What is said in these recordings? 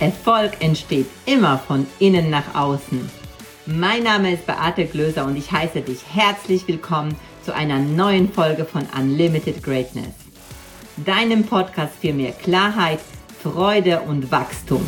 Erfolg entsteht immer von innen nach außen. Mein Name ist Beate Glöser und ich heiße dich herzlich willkommen zu einer neuen Folge von Unlimited Greatness, deinem Podcast für mehr Klarheit, Freude und Wachstum.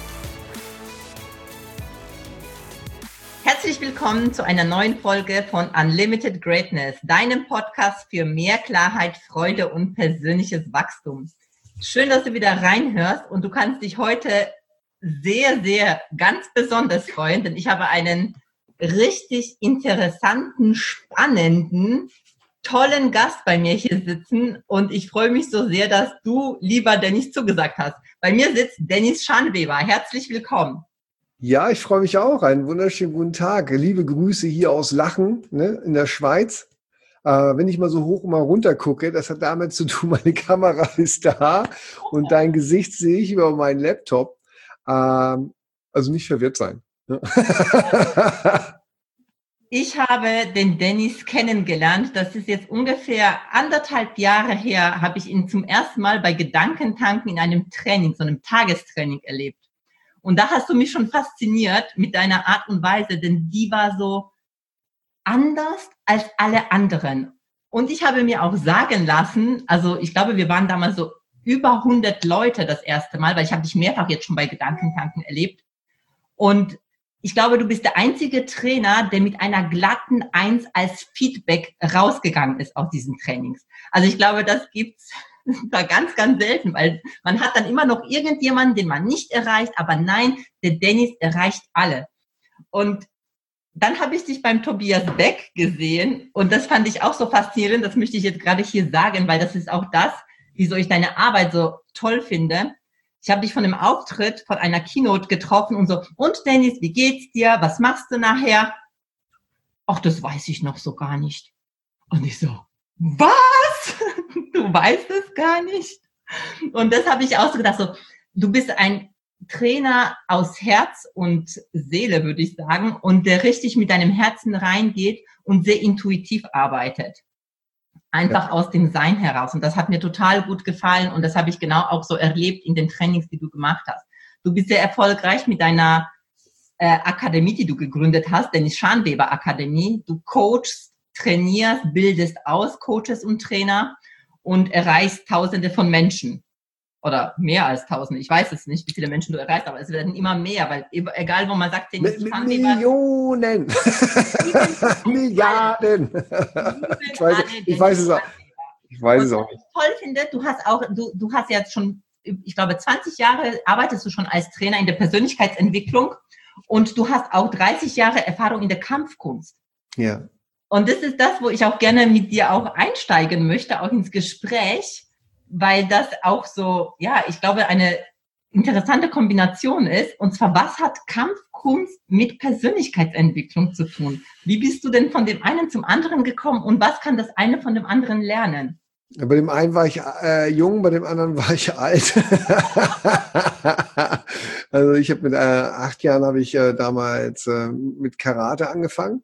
Herzlich willkommen zu einer neuen Folge von Unlimited Greatness, deinem Podcast für mehr Klarheit, Freude und persönliches Wachstum. Schön, dass du wieder reinhörst und du kannst dich heute sehr ganz besonders freuen, denn ich habe einen richtig interessanten, spannenden, tollen Gast bei mir hier sitzen und ich freue mich so sehr, dass du, lieber Dennis, zugesagt hast. Bei mir sitzt Dennis Schanweber. Herzlich willkommen. Ja, ich freue mich auch. Einen wunderschönen guten Tag. Liebe Grüße hier aus Lachen, in der Schweiz. Wenn ich mal so hoch und mal runter gucke, das hat damit zu tun, meine Kamera ist da und dein Gesicht sehe ich über meinen Laptop. Also nicht verwirrt sein. Ich habe den Dennis kennengelernt. Das ist jetzt ungefähr 1,5 Jahre her, habe ich ihn zum ersten Mal bei Gedankentanken in einem Training, so einem Tagestraining erlebt. Und da hast du mich schon fasziniert mit deiner Art und Weise, denn die war so anders als alle anderen. Und ich habe mir auch sagen lassen, also ich glaube, wir waren damals so über 100 Leute das erste Mal, weil ich habe dich mehrfach jetzt schon bei Gedankentanken erlebt. Und ich glaube, du bist der einzige Trainer, der mit einer glatten 1 als Feedback rausgegangen ist aus diesen Trainings. Also ich glaube, das gibt's da ganz selten, weil man hat dann immer noch irgendjemanden, den man nicht erreicht, aber nein, der Dennis erreicht alle. Und dann habe ich dich beim Tobias Beck gesehen und das fand ich auch so faszinierend, das möchte ich jetzt gerade hier sagen, weil das ist auch das, wieso ich deine Arbeit so toll finde. Ich habe dich von einem Auftritt, von einer Keynote getroffen und so, und Dennis, wie geht's dir? Was machst du nachher? Ach, das weiß ich noch so gar nicht. Und ich so, was? Du weißt es gar nicht? Und das habe ich auch so gedacht, so, du bist ein Trainer aus Herz und Seele, würde ich sagen, und der richtig mit deinem Herzen reingeht und sehr intuitiv arbeitet. Einfach aus dem Sein heraus. Und das hat mir total gut gefallen und das habe ich genau auch so erlebt in den Trainings, die du gemacht hast. Du bist sehr erfolgreich mit deiner Akademie, die du gegründet hast, Dennis Schanweber Akademie. Du coachst, trainierst, bildest aus, Coaches und Trainer und erreichst Tausende von Menschen. Oder mehr als 1000. Ich weiß es nicht, wie viele Menschen du erreichst, aber es werden immer mehr, weil egal, wo man sagt, Dennis Schanweber, Millionen, Milliarden. Ich weiß es auch. Ich weiß es auch nicht. Was ich toll finde, du hast jetzt schon, ich glaube, 20 Jahre arbeitest du schon als Trainer in der Persönlichkeitsentwicklung und du hast auch 30 Jahre Erfahrung in der Kampfkunst. Ja. Und das ist das, wo ich auch gerne mit dir auch einsteigen möchte, auch ins Gespräch, weil das auch so, ja, ich glaube, eine interessante Kombination ist. Und zwar, was hat Kampfkunst mit Persönlichkeitsentwicklung zu tun? Wie bist du denn von dem einen zum anderen gekommen und was kann das eine von dem anderen lernen? Bei dem einen war ich jung, bei dem anderen war ich alt. Also ich habe mit 8 Jahren habe ich damals mit Karate angefangen.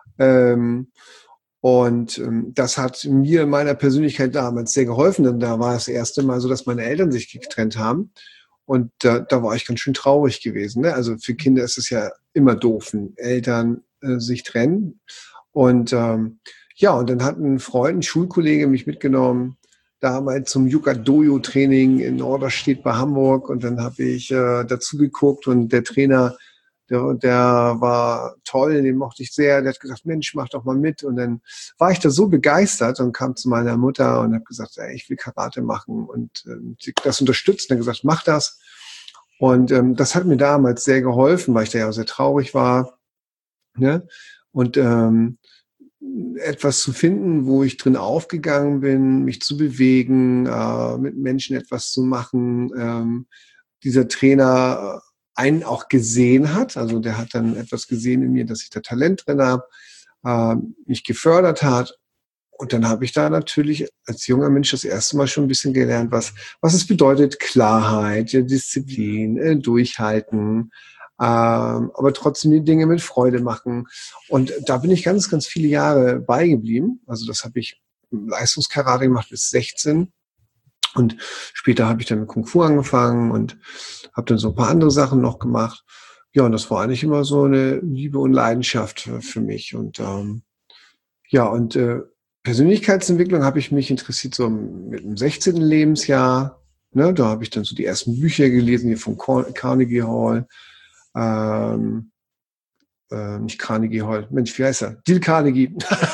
Und das hat mir in meiner Persönlichkeit damals sehr geholfen, denn da war das erste Mal so, dass meine Eltern sich getrennt haben. Und da war ich ganz schön traurig gewesen. Ne? Also für Kinder ist es ja immer doof, wenn Eltern sich trennen. Und ja, und dann hat ein Freund, ein Schulkollege mich mitgenommen, damals zum Yuka-Dojo-Training in Norderstedt bei Hamburg. Und dann habe ich dazu geguckt und der Trainer, der war toll, den mochte ich sehr. Der hat gesagt, Mensch, mach doch mal mit. Und dann war ich da so begeistert und kam zu meiner Mutter und habe gesagt, ey, ich will Karate machen und sie das unterstützt. Und hat gesagt, mach das. Und das hat mir damals sehr geholfen, weil ich da ja auch sehr traurig war. Ne? Und etwas zu finden, wo ich drin aufgegangen bin, mich zu bewegen, mit Menschen etwas zu machen. Dieser Trainer einen auch gesehen hat, also der hat dann etwas gesehen in mir, dass ich da Talent drin habe, mich gefördert hat. Und dann habe ich da natürlich als junger Mensch das erste Mal schon ein bisschen gelernt, was es bedeutet, Klarheit, Disziplin, Durchhalten, aber trotzdem die Dinge mit Freude machen. Und da bin ich ganz viele Jahre beigeblieben. Also das habe ich Leistungskarate gemacht bis 16. Und später habe ich dann mit Kung Fu angefangen und habe dann so ein paar andere Sachen noch gemacht. Ja, und das war eigentlich immer so eine Liebe und Leidenschaft für mich. Und Persönlichkeitsentwicklung habe ich mich interessiert so mit dem 16. Lebensjahr. Ne, da habe ich dann so die ersten Bücher gelesen, hier von Carnegie Hall. Nicht Carnegie Hall, Mensch, wie heißt er? Dale Carnegie.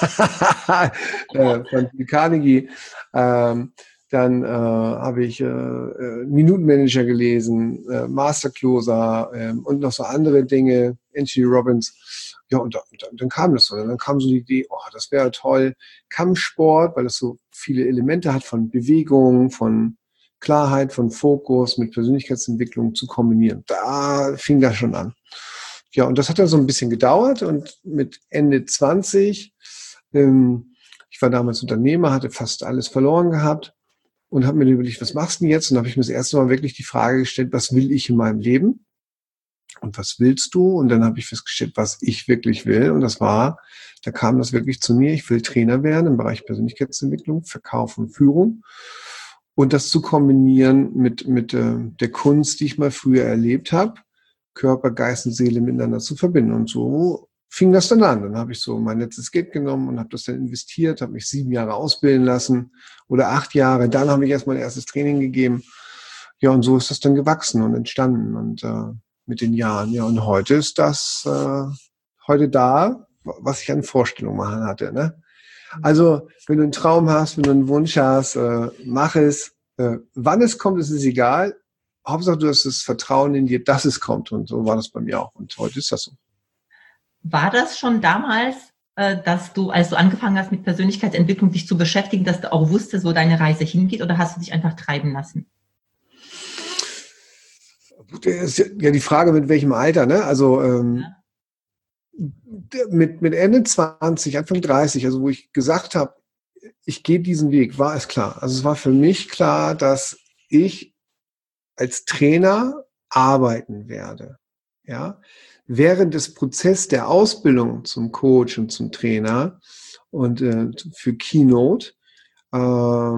Von Dale Carnegie. Dann habe ich Minutenmanager gelesen, Mastercloser und noch so andere Dinge, Anthony Robbins. Ja, und dann kam das so. Und dann kam so die Idee, oh, das wäre toll, Kampfsport, weil das so viele Elemente hat von Bewegung, von Klarheit, von Fokus mit Persönlichkeitsentwicklung zu kombinieren. Da fing das schon an. Ja, und das hat dann so ein bisschen gedauert und mit Ende 20, ich war damals Unternehmer, hatte fast alles verloren gehabt und habe mir überlegt, was machst du denn jetzt? Und habe ich mir das erste Mal wirklich die Frage gestellt, was will ich in meinem Leben? Und was willst du? Und dann habe ich festgestellt, was ich wirklich will. Und da kam das wirklich zu mir. Ich will Trainer werden im Bereich Persönlichkeitsentwicklung, Verkauf und Führung. Und das zu kombinieren mit der Kunst, die ich mal früher erlebt habe, Körper, Geist und Seele miteinander zu verbinden. Und so fing das dann an. Dann habe ich so mein letztes Geld genommen und habe das dann investiert, habe mich 7 Jahre ausbilden lassen oder 8 Jahre. Dann habe ich erst mein erstes Training gegeben. Ja, und so ist das dann gewachsen und entstanden und mit den Jahren. Ja, und heute ist das heute da, was ich an Vorstellungen machen hatte. Ne? Also, wenn du einen Traum hast, wenn du einen Wunsch hast, mach es. Wann es kommt, ist es egal. Hauptsache, du hast das Vertrauen in dir, dass es kommt. Und so war das bei mir auch. Und heute ist das so. War das schon damals, dass du, als du angefangen hast mit Persönlichkeitsentwicklung, dich zu beschäftigen, dass du auch wusstest, wo deine Reise hingeht? Oder hast du dich einfach treiben lassen? Ja, die Frage, mit welchem Alter, ne? Also mit Ende 20, Anfang 30, also wo ich gesagt habe, ich gehe diesen Weg, war es klar. Also es war für mich klar, dass ich als Trainer arbeiten werde. Ja? Während des Prozesses der Ausbildung zum Coach und zum Trainer und für Keynote, da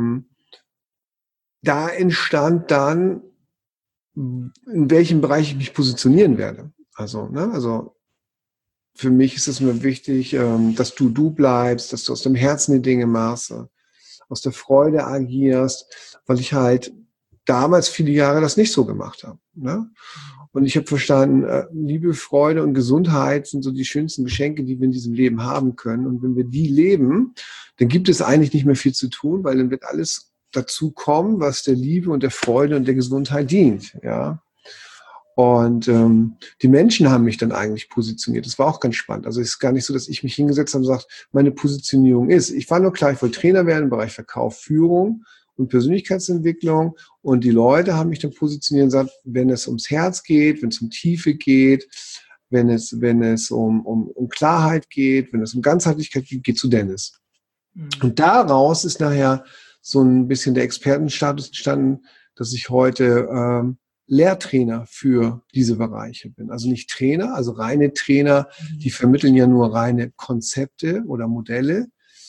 entstand dann, in welchem Bereich ich mich positionieren werde. Also für mich ist es mir wichtig, dass du bleibst, dass du aus dem Herzen die Dinge machst, aus der Freude agierst, weil ich halt damals viele Jahre das nicht so gemacht habe. Ne? Und ich habe verstanden, Liebe, Freude und Gesundheit sind so die schönsten Geschenke, die wir in diesem Leben haben können. Und wenn wir die leben, dann gibt es eigentlich nicht mehr viel zu tun, weil dann wird alles dazu kommen, was der Liebe und der Freude und der Gesundheit dient. Ja. Und die Menschen haben mich dann eigentlich positioniert. Das war auch ganz spannend. Also es ist gar nicht so, dass ich mich hingesetzt habe und gesagt, meine Positionierung ist. Ich war nur klar, ich wollte Trainer werden im Bereich Verkauf, Führung und Persönlichkeitsentwicklung. Und die Leute haben mich dann positioniert und gesagt, wenn es ums Herz geht, wenn es um Tiefe geht, wenn es um Klarheit geht, wenn es um Ganzheitlichkeit geht, geht zu Dennis. Mhm. Und daraus ist nachher so ein bisschen der Expertenstatus entstanden, dass ich heute Lehrtrainer für diese Bereiche bin. Also nicht Trainer, also reine Trainer, die vermitteln ja nur reine Konzepte oder Modelle.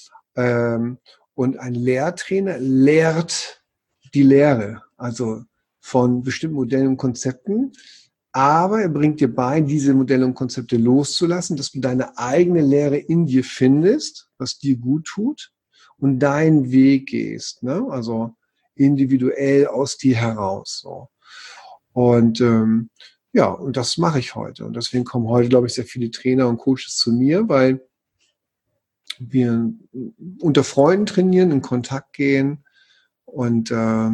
Und ein Lehrtrainer lehrt die Lehre, also von bestimmten Modellen und Konzepten. Aber er bringt dir bei, diese Modelle und Konzepte loszulassen, dass du deine eigene Lehre in dir findest, was dir gut tut und deinen Weg gehst. Ne? Also individuell aus dir heraus. So. Und und das mache ich heute. Und deswegen kommen heute, glaube ich, sehr viele Trainer und Coaches zu mir, weil wir unter Freunden trainieren, in Kontakt gehen und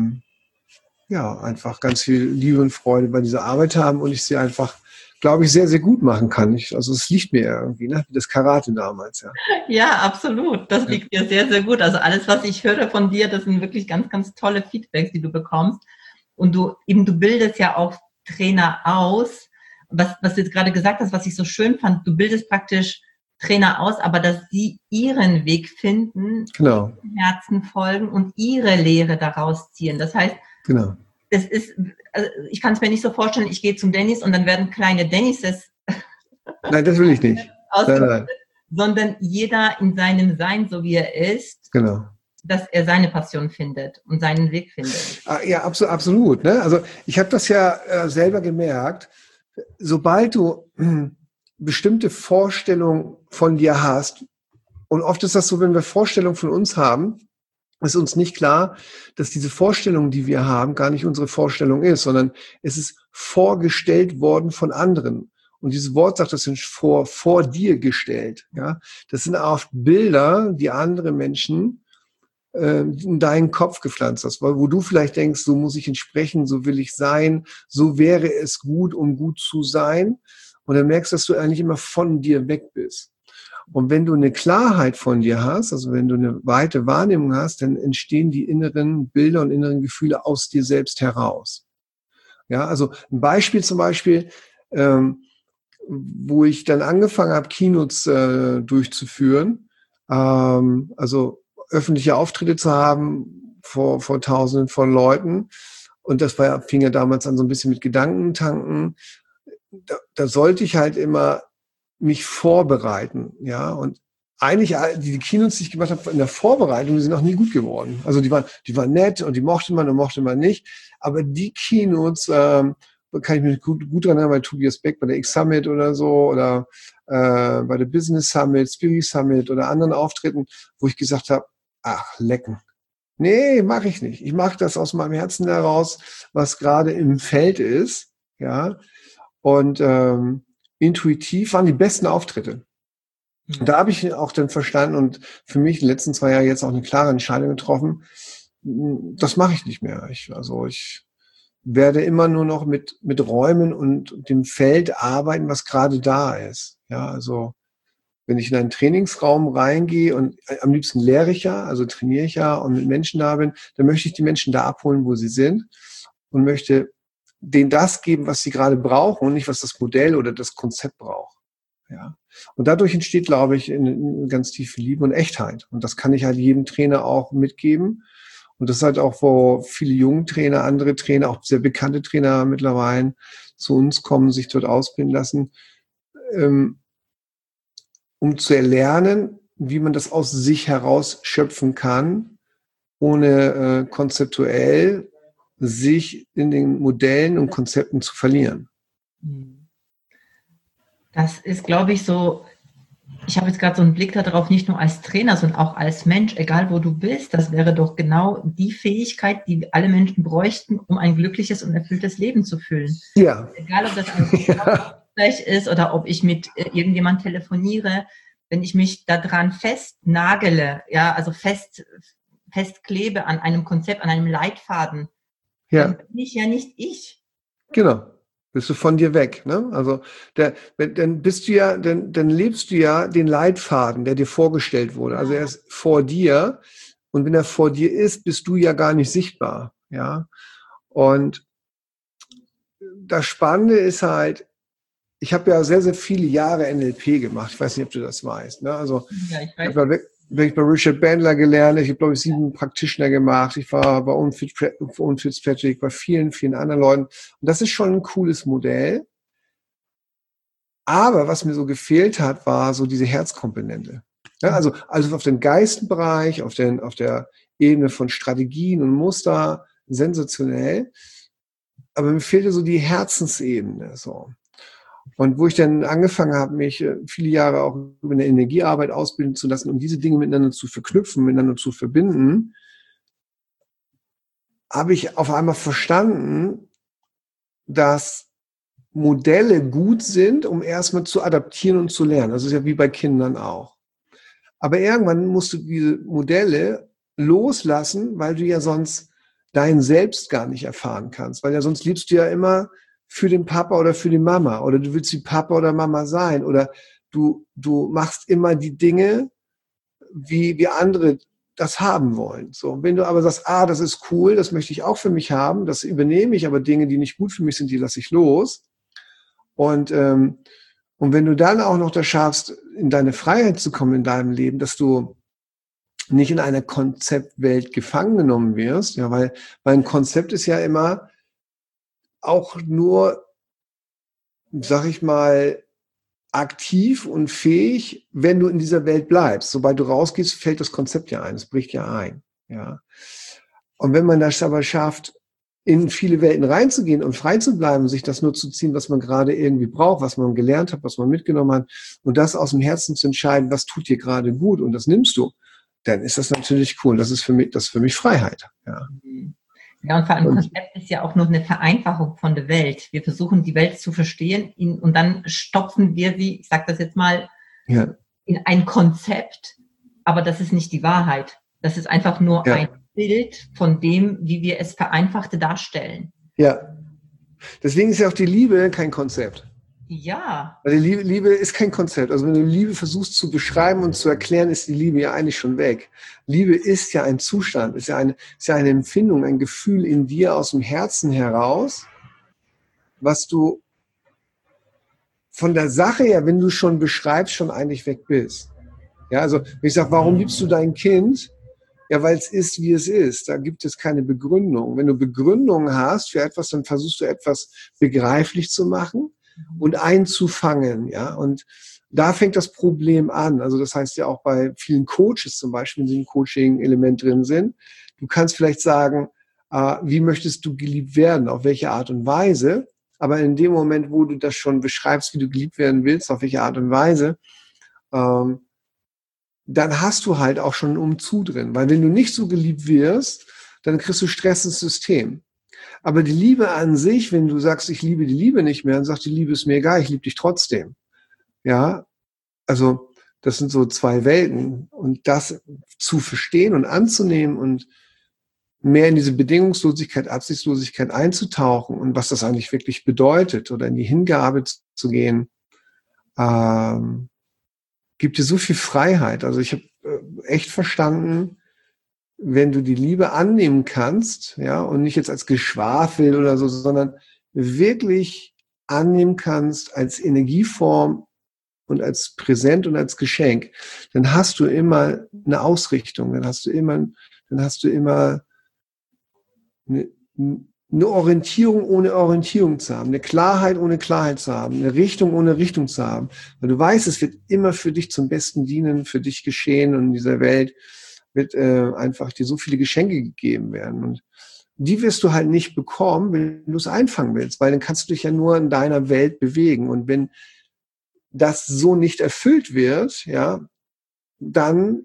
einfach ganz viel Liebe und Freude bei dieser Arbeit haben und ich sie einfach, glaube ich, sehr, sehr gut machen kann. Also es liegt mir irgendwie, ne? Wie das Karate damals, ja. Ja, absolut. Das liegt dir sehr, sehr gut. Also alles, was ich höre von dir, das sind wirklich ganz, ganz tolle Feedbacks, die du bekommst. Und du bildest ja auch Trainer aus. Was du jetzt gerade gesagt hast, was ich so schön fand, du bildest praktisch Trainer aus, aber dass sie ihren Weg finden, genau, ihrem Herzen folgen und ihre Lehre daraus ziehen. Das heißt, genau, das ist, also ich kann es mir nicht so vorstellen, ich gehe zum Dennis und dann werden kleine Dennises. Nein, das will ich nicht. Nein. Sondern jeder in seinem Sein, so wie er ist, genau, dass er seine Passion findet und seinen Weg findet. Ja, absolut. Ne? Also ich habe das ja selber gemerkt, sobald du bestimmte Vorstellungen von dir hast, und oft ist das so, wenn wir Vorstellungen von uns haben, ist uns nicht klar, dass diese Vorstellung, die wir haben, gar nicht unsere Vorstellung ist, sondern es ist vorgestellt worden von anderen. Und dieses Wort sagt, das sind vor dir gestellt. Ja, das sind oft Bilder, die andere Menschen in deinen Kopf gepflanzt hast, wo du vielleicht denkst, so muss ich entsprechen, so will ich sein, so wäre es gut, um gut zu sein. Und dann merkst du, dass du eigentlich immer von dir weg bist. Und wenn du eine Klarheit von dir hast, also wenn du eine weite Wahrnehmung hast, dann entstehen die inneren Bilder und inneren Gefühle aus dir selbst heraus. Ja, also ein Beispiel zum Beispiel, wo ich dann angefangen habe, Keynotes durchzuführen, also öffentliche Auftritte zu haben vor Tausenden von Leuten. Und das fing ja damals an so ein bisschen mit Gedankentanken. Da sollte ich halt immer mich vorbereiten, ja. Und eigentlich die Keynotes, die ich gemacht habe in der Vorbereitung, die sind auch nie gut geworden. Also die waren nett und die mochte man nicht. Aber die Keynotes kann ich mich gut dran erinnern, bei Tobias Beck, bei der X-Summit oder so, oder bei der Business Summit, Spirit Summit oder anderen Auftritten, wo ich gesagt habe, ach, lecken. Nee, mache ich nicht. Ich mache das aus meinem Herzen heraus, was gerade im Feld ist, ja. Und intuitiv waren die besten Auftritte. Und da habe ich auch dann verstanden und für mich in den letzten 2 Jahren jetzt auch eine klare Entscheidung getroffen, das mache ich nicht mehr. Ich werde immer nur noch mit Räumen und dem Feld arbeiten, was gerade da ist. Ja, also wenn ich in einen Trainingsraum reingehe und am liebsten lehre ich ja, also trainiere ich ja und mit Menschen da bin, dann möchte ich die Menschen da abholen, wo sie sind und möchte denen das geben, was sie gerade brauchen und nicht, was das Modell oder das Konzept braucht. Ja. Und dadurch entsteht, glaube ich, eine ganz tiefe Liebe und Echtheit. Und das kann ich halt jedem Trainer auch mitgeben. Und das ist halt auch, wo viele junge Trainer, andere Trainer, auch sehr bekannte Trainer mittlerweile zu uns kommen, sich dort ausbilden lassen, um zu erlernen, wie man das aus sich heraus schöpfen kann, ohne konzeptuell sich in den Modellen und Konzepten zu verlieren. Das ist, glaube ich, so, ich habe jetzt gerade so einen Blick darauf, nicht nur als Trainer, sondern auch als Mensch, egal wo du bist, das wäre doch genau die Fähigkeit, die alle Menschen bräuchten, um ein glückliches und erfülltes Leben zu fühlen. Ja. Egal, ob das ein Gespräch ist oder ob ich mit irgendjemand telefoniere, wenn ich mich daran festnagele, ja, also festklebe an einem Konzept, an einem Leitfaden, dann bin ich ja nicht ich. Genau. Bist du von dir weg, ne? Also dann lebst du ja den Leitfaden, der dir vorgestellt wurde. Also er ist vor dir und wenn er vor dir ist, bist du ja gar nicht sichtbar, ja. Und das Spannende ist halt, ich habe ja sehr, sehr viele Jahre NLP gemacht. Ich weiß nicht, ob du das weißt, ne? Also ja, ich weiß. Ich bei Richard Bandler gelernt, ich habe, glaube ich, 7 Practitioner gemacht, ich war bei Owen Fitzpatrick, bei vielen, vielen anderen Leuten. Und das ist schon ein cooles Modell. Aber was mir so gefehlt hat, war so diese Herzkomponente. Ja, also auf den Geistbereich, auf der Ebene von Strategien und Muster, sensationell. Aber mir fehlte so die Herzensebene, so. Und wo ich dann angefangen habe, mich viele Jahre auch über eine Energiearbeit ausbilden zu lassen, um diese Dinge miteinander zu verknüpfen, miteinander zu verbinden, habe ich auf einmal verstanden, dass Modelle gut sind, um erstmal zu adaptieren und zu lernen. Das ist ja wie bei Kindern auch. Aber irgendwann musst du diese Modelle loslassen, weil du ja sonst dein Selbst gar nicht erfahren kannst. Weil ja sonst liebst du ja immer für den Papa oder für die Mama oder du willst wie Papa oder Mama sein oder du machst immer die Dinge, wie andere das haben wollen. So, wenn du aber sagst, das ist cool, das möchte ich auch für mich haben, das übernehme ich, aber Dinge, die nicht gut für mich sind, die lasse ich los. Und wenn du dann auch noch das schaffst, in deine Freiheit zu kommen in deinem Leben, dass du nicht in einer Konzeptwelt gefangen genommen wirst, ja, weil ein Konzept ist ja immer auch nur, sag ich mal, aktiv und fähig, wenn du in dieser Welt bleibst. Sobald du rausgehst, fällt das Konzept ja ein, es bricht ja ein. Ja. Und wenn man das aber schafft, in viele Welten reinzugehen und frei zu bleiben, sich das nur zu ziehen, was man gerade irgendwie braucht, was man gelernt hat, was man mitgenommen hat, und das aus dem Herzen zu entscheiden, was tut dir gerade gut, und das nimmst du, dann ist das natürlich cool. Das ist für mich Freiheit. Ja. Ja, und vor allem Konzept ist ja auch nur eine Vereinfachung von der Welt. Wir versuchen, die Welt zu verstehen und dann stopfen wir sie, ich sage das jetzt mal, Ja. in ein Konzept, aber das ist nicht die Wahrheit. Das ist einfach nur ein Bild von dem, wie wir es vereinfachte darstellen. Ja. Deswegen ist ja auch die Liebe kein Konzept. Ja. Weil die Liebe ist kein Konzept. Also wenn du Liebe versuchst zu beschreiben und zu erklären, ist die Liebe ja eigentlich schon weg. Liebe ist ja ein Zustand, ist ja eine Empfindung, ein Gefühl in dir aus dem Herzen heraus, was du von der Sache her, wenn du schon beschreibst, schon eigentlich weg bist. Ja, also wenn ich sage, warum liebst du dein Kind? Ja, weil es ist, wie es ist. Da gibt es keine Begründung. Wenn du Begründungen hast für etwas, dann versuchst du etwas begreiflich zu machen und einzufangen. Ja, und da fängt das Problem an. Also das heißt ja auch bei vielen Coaches zum Beispiel, wenn sie im Coaching-Element drin sind. Du kannst vielleicht sagen, wie möchtest du geliebt werden? Auf welche Art und Weise? Aber in dem Moment, wo du das schon beschreibst, wie du geliebt werden willst, auf welche Art und Weise, dann hast du halt auch schon einen Umzug drin. Weil wenn du nicht so geliebt wirst, dann kriegst du Stress ins System. Aber die Liebe an sich, wenn du sagst, ich liebe die Liebe nicht mehr, dann sagt die Liebe ist mir egal, ich liebe dich trotzdem. Ja, also das sind so zwei Welten. Und das zu verstehen und anzunehmen und mehr in diese Bedingungslosigkeit, Absichtslosigkeit einzutauchen und was das eigentlich wirklich bedeutet oder in die Hingabe zu gehen, gibt dir so viel Freiheit. Also ich habe echt verstanden, wenn du die Liebe annehmen kannst, ja, und nicht jetzt als Geschwafel oder so, sondern wirklich annehmen kannst als Energieform und als Präsent und als Geschenk, dann hast du immer eine Ausrichtung, dann hast du immer eine Orientierung ohne Orientierung zu haben, eine Klarheit ohne Klarheit zu haben, eine Richtung ohne Richtung zu haben. Weil du weißt, es wird immer für dich zum Besten dienen, für dich geschehen, und in dieser Welt wird einfach dir so viele Geschenke gegeben werden. Und die wirst du halt nicht bekommen, wenn du es einfangen willst, weil dann kannst du dich ja nur in deiner Welt bewegen. Und wenn das so nicht erfüllt wird, ja, dann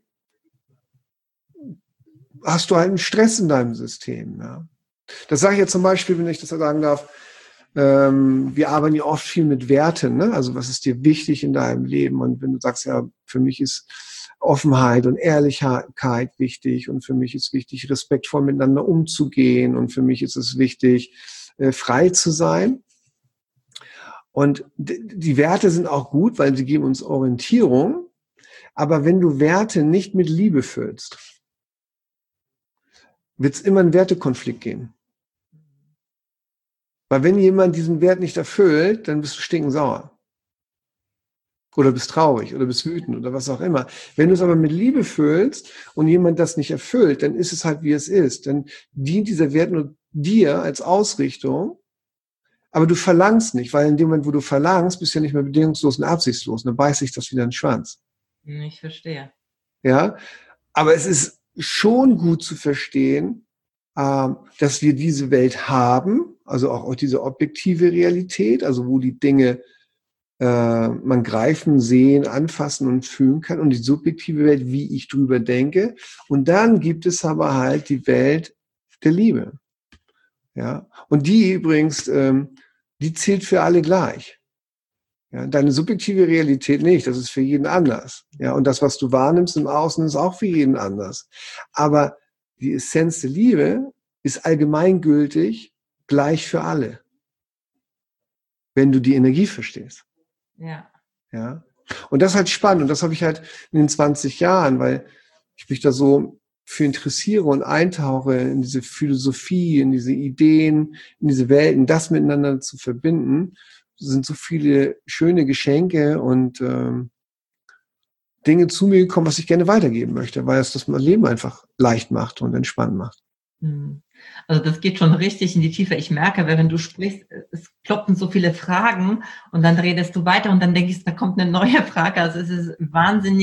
hast du halt einen Stress in deinem System. Ja. Das sage ich jetzt zum Beispiel, wenn ich das sagen darf, wir arbeiten ja oft viel mit Werten, ne? Also was ist dir wichtig in deinem Leben? Und wenn du sagst, ja, für mich ist Offenheit und Ehrlichkeit wichtig, und für mich ist wichtig, respektvoll miteinander umzugehen, und für mich ist es wichtig, frei zu sein. Und die Werte sind auch gut, weil sie geben uns Orientierung. Aber wenn du Werte nicht mit Liebe füllst, wird es immer einen Wertekonflikt geben. Weil wenn jemand diesen Wert nicht erfüllt, dann bist du stinkensauer. Oder bist traurig oder bist wütend oder was auch immer. Wenn du es aber mit Liebe füllst und jemand das nicht erfüllt, dann ist es halt, wie es ist. Dann dient dieser Wert nur dir als Ausrichtung, aber du verlangst nicht, weil in dem Moment, wo du verlangst, bist du ja nicht mehr bedingungslos und absichtslos. Und dann beißt sich das wieder in den Schwanz. Ich verstehe. Ja, aber es ist schon gut zu verstehen, dass wir diese Welt haben, also auch diese objektive Realität, also wo die Dinge man greifen, sehen, anfassen und fühlen kann, und die subjektive Welt, wie ich drüber denke. Und dann gibt es aber halt die Welt der Liebe. Ja, und die übrigens, die zählt für alle gleich. Ja, deine subjektive Realität nicht, das ist für jeden anders. Ja, und das, was du wahrnimmst im Außen, ist auch für jeden anders. Aber die Essenz der Liebe ist allgemeingültig gleich für alle, wenn du die Energie verstehst. Ja. Ja. Und das ist halt spannend, und das habe ich halt in den 20 Jahren, weil ich mich da so für interessiere und eintauche in diese Philosophie, in diese Ideen, in diese Welten, das miteinander zu verbinden, sind so viele schöne Geschenke und Dinge zu mir gekommen, was ich gerne weitergeben möchte, weil es das mein Leben einfach leicht macht und entspannt macht. Also das geht schon richtig in die Tiefe. Ich merke, wenn du sprichst, es kloppen so viele Fragen und dann redest du weiter und dann denke ich, da kommt eine neue Frage. Also es ist wahnsinnig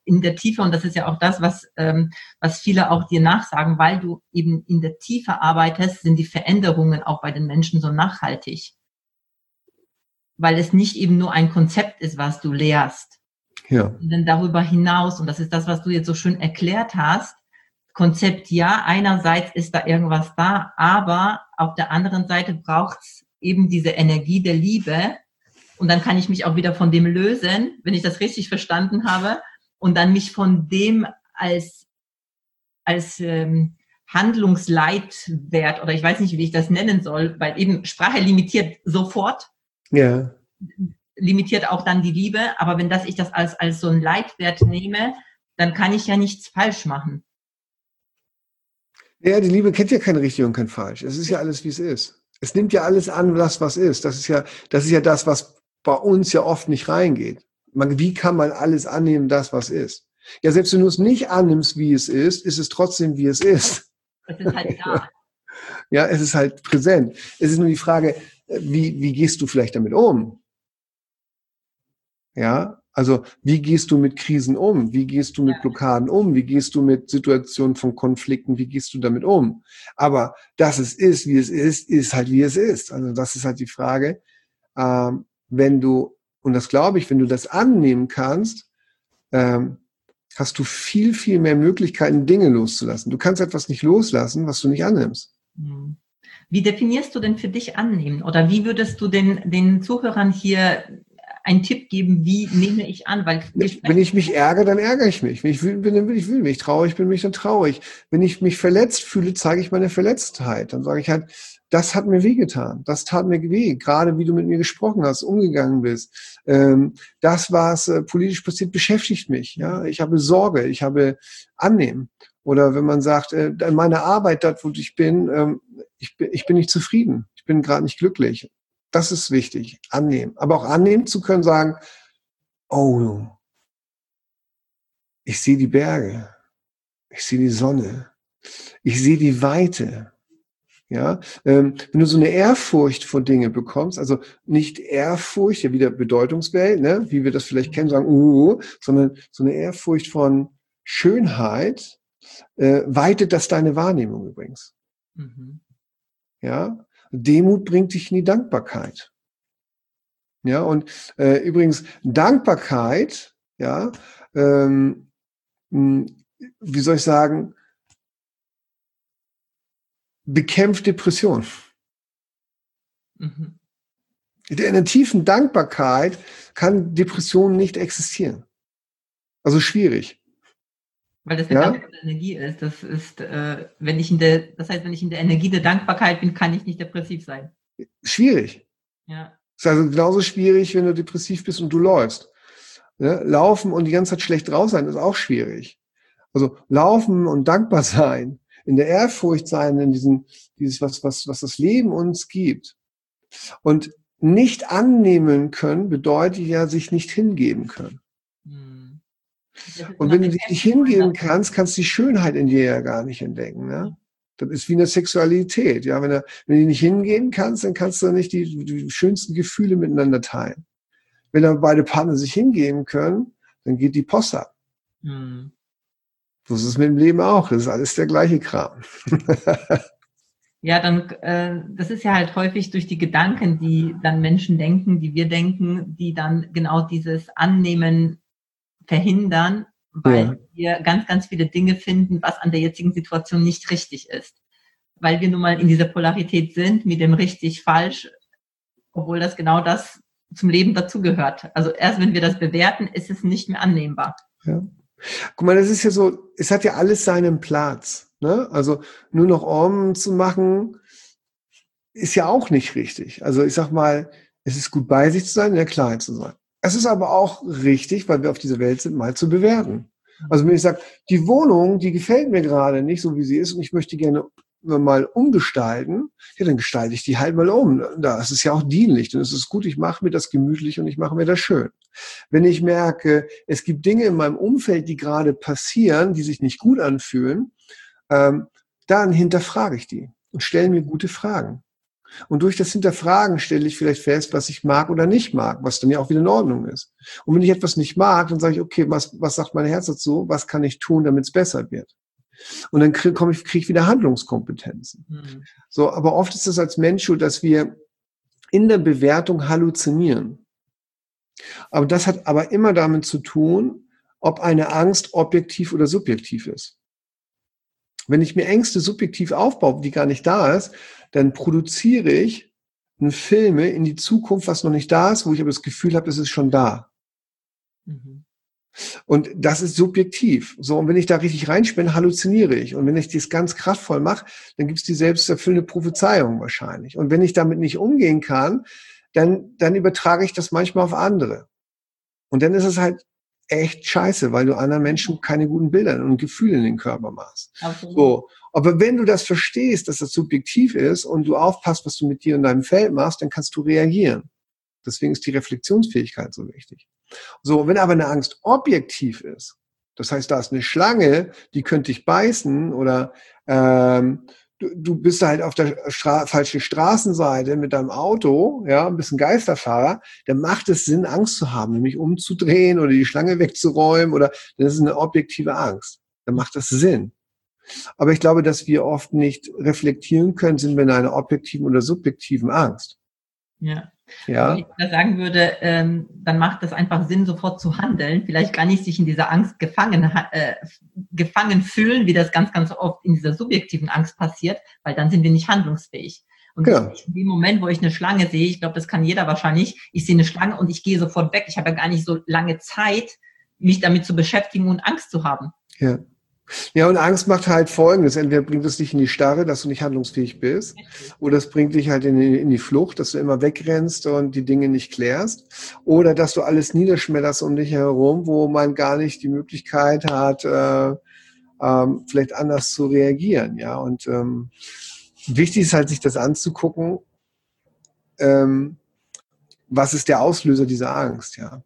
in der Tiefe, und das ist ja auch das, was viele auch dir nachsagen, weil du eben in der Tiefe arbeitest, sind die Veränderungen auch bei den Menschen so nachhaltig. Weil es nicht eben nur ein Konzept ist, was du lehrst. Ja. Denn darüber hinaus, und das ist das, was du jetzt so schön erklärt hast, Konzept ja, einerseits ist da irgendwas da, aber auf der anderen Seite braucht es eben diese Energie der Liebe, und dann kann ich mich auch wieder von dem lösen, wenn ich das richtig verstanden habe, und dann mich von dem als Handlungsleitwert, oder ich weiß nicht, wie ich das nennen soll, weil eben Sprache limitiert sofort, Ja. limitiert auch dann die Liebe, aber wenn ich das als so ein Leitwert nehme, dann kann ich ja nichts falsch machen. Ja, die Liebe kennt ja kein richtig und kein falsch. Es ist ja alles, wie es ist. Es nimmt ja alles an, was ist. Das ist ja das, was bei uns ja oft nicht reingeht. Wie kann man alles annehmen, das, was ist? Ja, selbst wenn du es nicht annimmst, wie es ist es trotzdem, wie es ist. Es ist halt da. Ja, es ist halt präsent. Es ist nur die Frage, wie gehst du vielleicht damit um? Ja, also wie gehst du mit Krisen um? Wie gehst du mit Blockaden um? Wie gehst du mit Situationen von Konflikten? Wie gehst du damit um? Aber dass es ist, wie es ist halt, wie es ist. Also das ist halt die Frage. Wenn du, und das glaube ich, wenn du das annehmen kannst, hast du viel, viel mehr Möglichkeiten, Dinge loszulassen. Du kannst etwas nicht loslassen, was du nicht annimmst. Wie definierst du denn für dich annehmen? Oder wie würdest du den Zuhörern hier einen Tipp geben, wie nehme ich an? Weil wenn ich mich ärgere, dann ärgere ich mich. Wenn ich wütend bin, dann bin ich wütend. Wenn ich traurig bin, bin ich dann traurig. Wenn ich mich verletzt fühle, zeige ich meine Verletztheit. Dann sage ich halt, das hat mir wehgetan. Das tat mir weh. Gerade wie du mit mir gesprochen hast, umgegangen bist. Das, was politisch passiert, beschäftigt mich. Ja, ich habe Sorge. Ich habe Annehmen. Oder wenn man sagt, in meiner Arbeit, dort, wo ich bin, ich bin nicht zufrieden. Ich bin gerade nicht glücklich. Das ist wichtig, annehmen. Aber auch annehmen zu können, sagen, oh, ich sehe die Berge, ich sehe die Sonne, ich sehe die Weite. Ja, wenn du so eine Ehrfurcht vor Dinge bekommst, also nicht Ehrfurcht, ja wieder Bedeutungswelt, ne, wie wir das vielleicht kennen, sagen, sondern so eine Ehrfurcht von Schönheit, weitet das deine Wahrnehmung übrigens. Ja, Demut bringt dich in die Dankbarkeit. Ja, und übrigens Dankbarkeit, ja, wie soll ich sagen, bekämpft Depression. In einer tiefen Dankbarkeit kann Depression nicht existieren. Also schwierig. Weil das eine ganz andere Energie ist. Das ist, wenn ich in der Energie der Dankbarkeit bin, kann ich nicht depressiv sein. Schwierig. Ja. Es ist also genauso schwierig, wenn du depressiv bist und du läufst. Ja, laufen und die ganze Zeit schlecht drauf sein, ist auch schwierig. Also laufen und dankbar sein, in der Ehrfurcht sein, in dieses was das Leben uns gibt. Und nicht annehmen können, bedeutet ja, sich nicht hingeben können. Und wenn du dich nicht hingeben kannst, kannst du die Schönheit in dir ja gar nicht entdecken. Ne? Das ist wie eine Sexualität. Ja, wenn du nicht hingeben kannst, dann kannst du nicht die schönsten Gefühle miteinander teilen. Wenn aber beide Partner sich hingeben können, dann geht die Post ab. So ist es mit dem Leben auch. Das ist alles der gleiche Kram. Ja, dann, das ist ja halt häufig durch die Gedanken, die dann Menschen denken, die wir denken, die dann genau dieses Annehmen verhindern, weil wir ganz, ganz viele Dinge finden, was an der jetzigen Situation nicht richtig ist. Weil wir nun mal in dieser Polarität sind, mit dem richtig, falsch, obwohl das genau das zum Leben dazugehört. Also erst wenn wir das bewerten, ist es nicht mehr annehmbar. Ja. Guck mal, das ist ja so, es hat ja alles seinen Platz. Ne? Also nur noch Om zu machen, ist ja auch nicht richtig. Also ich sag mal, es ist gut bei sich zu sein, in der Klarheit zu sein. Es ist aber auch richtig, weil wir auf dieser Welt sind, mal zu bewerten. Also wenn ich sage, die Wohnung, die gefällt mir gerade nicht, so wie sie ist, und ich möchte gerne mal umgestalten, ja, dann gestalte ich die halt mal um. Das ist ja auch dienlich, dann ist es gut, ich mache mir das gemütlich und ich mache mir das schön. Wenn ich merke, es gibt Dinge in meinem Umfeld, die gerade passieren, die sich nicht gut anfühlen, dann hinterfrage ich die und stelle mir gute Fragen. Und durch das Hinterfragen stelle ich vielleicht fest, was ich mag oder nicht mag, was dann ja auch wieder in Ordnung ist. Und wenn ich etwas nicht mag, dann sage ich, okay, was sagt mein Herz dazu? Was kann ich tun, damit es besser wird? Und dann kriege ich wieder Handlungskompetenzen. Mhm. So, aber oft ist es als Mensch so, dass wir in der Bewertung halluzinieren. Aber das hat aber immer damit zu tun, ob eine Angst objektiv oder subjektiv ist. Wenn ich mir Ängste subjektiv aufbaue, die gar nicht da ist, dann produziere ich Filme in die Zukunft, was noch nicht da ist, wo ich aber das Gefühl habe, es ist schon da. Mhm. Und das ist subjektiv. So, und wenn ich da richtig reinspinne, halluziniere ich. Und wenn ich das ganz kraftvoll mache, dann gibt es die selbsterfüllende Prophezeiung wahrscheinlich. Und wenn ich damit nicht umgehen kann, dann übertrage ich das manchmal auf andere. Und dann ist es halt echt scheiße, weil du anderen Menschen keine guten Bilder und Gefühle in den Körper machst. So. Aber wenn du das verstehst, dass das subjektiv ist und du aufpasst, was du mit dir in deinem Feld machst, dann kannst du reagieren. Deswegen ist die Reflexionsfähigkeit so wichtig. So, wenn aber eine Angst objektiv ist, das heißt, da ist eine Schlange, die könnte dich beißen oder du bist halt auf der falschen Straßenseite mit deinem Auto, ja, ein bisschen Geisterfahrer, dann macht es Sinn, Angst zu haben, nämlich umzudrehen oder die Schlange wegzuräumen oder das ist eine objektive Angst. Dann macht das Sinn. Aber ich glaube, dass wir oft nicht reflektieren können, sind wir in einer objektiven oder subjektiven Angst. Ja. Ja. Wenn ich da sagen würde, dann macht es einfach Sinn, sofort zu handeln. Vielleicht gar nicht sich in dieser Angst gefangen fühlen, wie das ganz, ganz oft in dieser subjektiven Angst passiert, weil dann sind wir nicht handlungsfähig. Und genau. In dem Moment, wo ich eine Schlange sehe, ich glaube, das kann jeder wahrscheinlich, ich sehe eine Schlange und ich gehe sofort weg. Ich habe ja gar nicht so lange Zeit, mich damit zu beschäftigen und Angst zu haben. Ja. Ja, und Angst macht halt Folgendes. Entweder bringt es dich in die Starre, dass du nicht handlungsfähig bist, oder es bringt dich halt in die Flucht, dass du immer wegrennst und die Dinge nicht klärst, oder dass du alles niederschmetterst um dich herum, wo man gar nicht die Möglichkeit hat, vielleicht anders zu reagieren. Ja, und wichtig ist halt, sich das anzugucken, was ist der Auslöser dieser Angst, ja.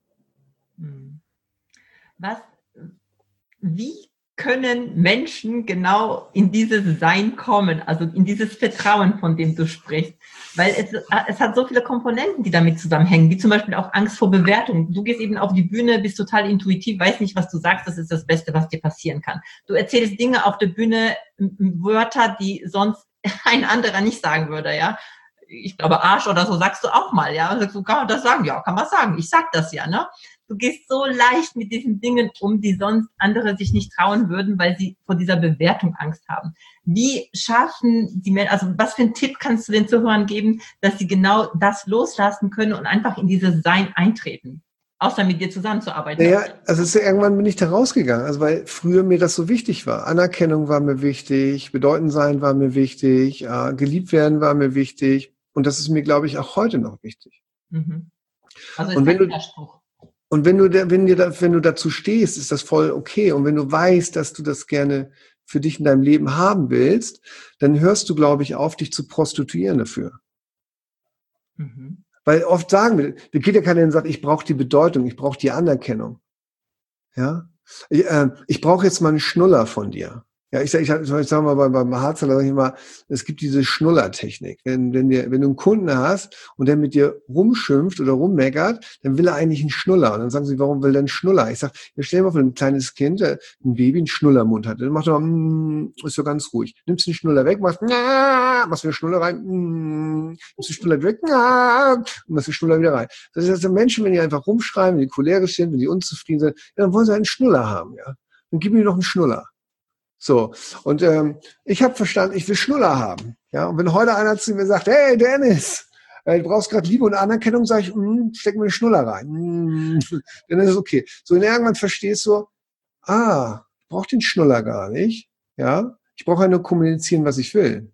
Wie können Menschen genau in dieses Sein kommen, also in dieses Vertrauen, von dem du sprichst? Weil es hat so viele Komponenten, die damit zusammenhängen, wie zum Beispiel auch Angst vor Bewertung. Du gehst eben auf die Bühne, bist total intuitiv, weißt nicht, was du sagst, das ist das Beste, was dir passieren kann. Du erzählst Dinge auf der Bühne, Wörter, die sonst ein anderer nicht sagen würde, ja. Ich glaube, Arsch oder so sagst du auch mal, ja. Du kann man das sagen? Ja, kann man sagen. Ich sag das ja, ne? Du gehst so leicht mit diesen Dingen um, die sonst andere sich nicht trauen würden, weil sie vor dieser Bewertung Angst haben. Wie schaffen die Menschen, also was für einen Tipp kannst du den Zuhörern geben, dass sie genau das loslassen können und einfach in dieses Sein eintreten? Außer mit dir zusammenzuarbeiten. Naja, also irgendwann bin ich da rausgegangen, also weil früher mir das so wichtig war. Anerkennung war mir wichtig, bedeutend sein war mir wichtig, geliebt werden war mir wichtig und das ist mir, glaube ich, auch heute noch wichtig. Mhm. Also ist ein Widerspruch. Und wenn du dazu stehst, ist das voll okay. Und wenn du weißt, dass du das gerne für dich in deinem Leben haben willst, dann hörst du, glaube ich, auf, dich zu prostituieren dafür. Mhm. Weil oft sagen wir, da geht ja keiner hin und sagt, ich brauche die Bedeutung, ich brauche die Anerkennung. Ja, ich brauche jetzt mal einen Schnuller von dir. Ja, ich sag mal, beim Harzer sage ich mal, es gibt diese Schnullertechnik. Wenn du einen Kunden hast und der mit dir rumschimpft oder rummeckert, dann will er eigentlich einen Schnuller. Und dann sagen sie, warum will der einen Schnuller? Ich sage, ja, stell dir mal vor, ein kleines Kind, ein Baby, einen Schnullermund hat. Dann macht er ist so ganz ruhig. Nimmst den Schnuller weg, machst den Schnuller rein, nimmst den Schnuller weg, und machst den Schnuller wieder rein. Das heißt, Menschen, wenn die einfach rumschreien, wenn die cholerisch sind, wenn die unzufrieden sind, ja, dann wollen sie einen Schnuller haben, ja. Dann gib mir doch einen Schnuller. So, und ich habe verstanden, ich will Schnuller haben. Ja, und wenn heute einer zu mir sagt, hey Dennis, du brauchst gerade Liebe und Anerkennung, sage ich, steck mir den Schnuller rein. Dann ist es okay. So, und irgendwann verstehst du, ich brauche den Schnuller gar nicht. Ja, ich brauche ja nur kommunizieren, was ich will.